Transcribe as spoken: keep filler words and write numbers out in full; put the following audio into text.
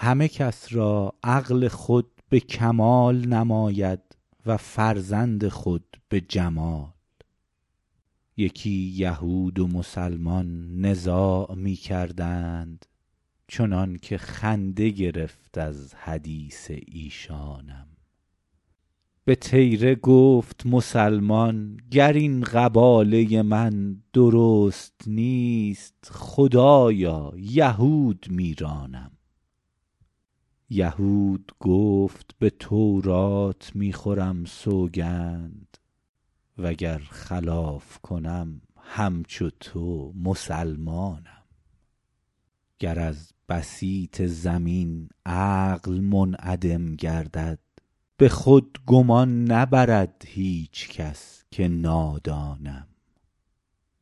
همه کس را عقل خود به کمال نماید و فرزند خود به جمال. یکی یهود و مسلمان نزاع می کردند، چنان که خنده گرفت از حدیث ایشانم. به طیره گفت مسلمان گر این قباله من درست نیست، خدایا یهود می رانم. یهود گفت به تورات می خورم سوگند، وگر خلاف کنم همچو تو مسلمانم. گر از بسیط زمین عقل منعدم گردد، به خود گمان نبرد هیچ کس که نادانم.